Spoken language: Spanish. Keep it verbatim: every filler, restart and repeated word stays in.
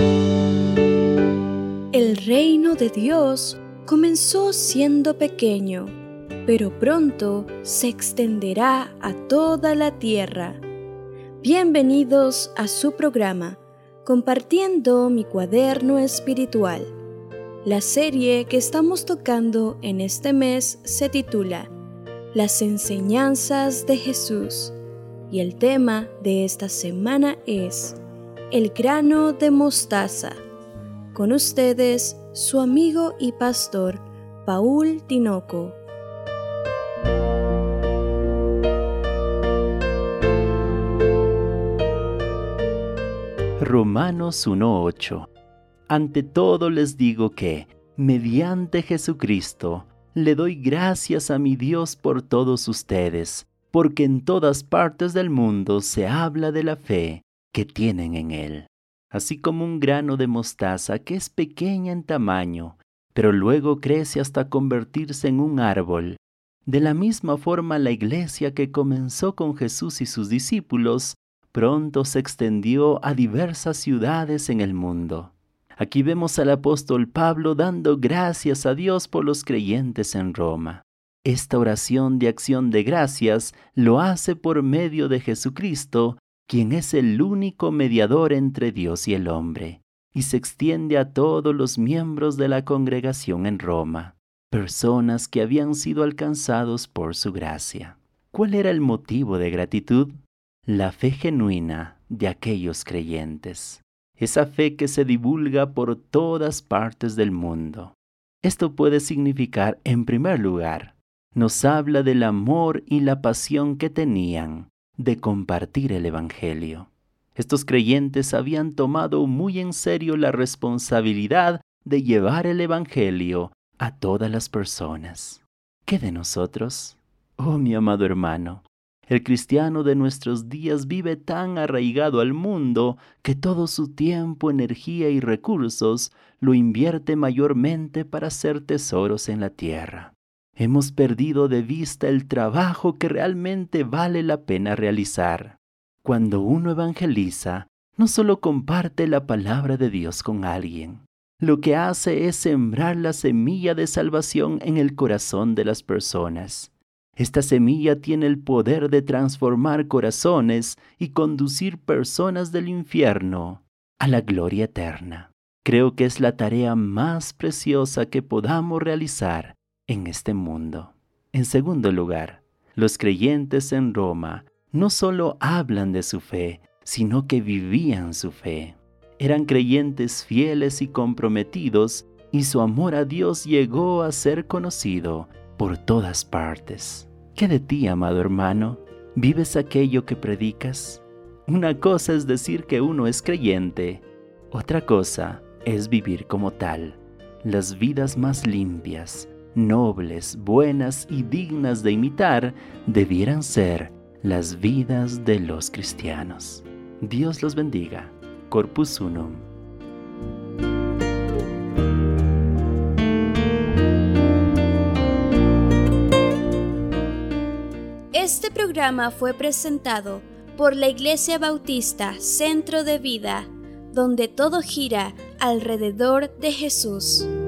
El reino de Dios comenzó siendo pequeño, pero pronto se extenderá a toda la tierra. Bienvenidos a su programa, Compartiendo mi cuaderno espiritual. La serie que estamos tocando en este mes se titula Las enseñanzas de Jesús, y el tema de esta semana es El grano de mostaza. Con ustedes, su amigo y pastor, Paul Tinoco. Romanos uno ocho. Ante todo les digo que, mediante Jesucristo, le doy gracias a mi Dios por todos ustedes, porque en todas partes del mundo se habla de la fe que tienen en Él. Así como un grano de mostaza que es pequeña en tamaño, pero luego crece hasta convertirse en un árbol. De la misma forma, la iglesia que comenzó con Jesús y sus discípulos, pronto se extendió a diversas ciudades en el mundo. Aquí vemos al apóstol Pablo dando gracias a Dios por los creyentes en Roma. Esta oración de acción de gracias lo hace por medio de Jesucristo, quien es el único mediador entre Dios y el hombre, y se extiende a todos los miembros de la congregación en Roma, personas que habían sido alcanzados por su gracia. ¿Cuál era el motivo de gratitud? La fe genuina de aquellos creyentes, esa fe que se divulga por todas partes del mundo. Esto puede significar, en primer lugar, nos habla del amor y la pasión que tenían de compartir el Evangelio. Estos creyentes habían tomado muy en serio la responsabilidad de llevar el Evangelio a todas las personas. ¿Qué de nosotros? Oh, mi amado hermano, el cristiano de nuestros días vive tan arraigado al mundo que todo su tiempo, energía y recursos lo invierte mayormente para hacer tesoros en la tierra. Hemos perdido de vista el trabajo que realmente vale la pena realizar. Cuando uno evangeliza, no solo comparte la palabra de Dios con alguien, lo que hace es sembrar la semilla de salvación en el corazón de las personas. Esta semilla tiene el poder de transformar corazones y conducir personas del infierno a la gloria eterna. Creo que es la tarea más preciosa que podamos realizar en este mundo. En segundo lugar, los creyentes en Roma no solo hablan de su fe, sino que vivían su fe. Eran creyentes fieles y comprometidos, y su amor a Dios llegó a ser conocido por todas partes. ¿Qué de ti, amado hermano? ¿Vives aquello que predicas? Una cosa es decir que uno es creyente, otra cosa es vivir como tal. Las vidas más limpias, nobles, buenas y dignas de imitar debieran ser las vidas de los cristianos. Dios los bendiga. Corpus Unum. Este programa fue presentado por la Iglesia Bautista Centro de Vida, donde todo gira alrededor de Jesús.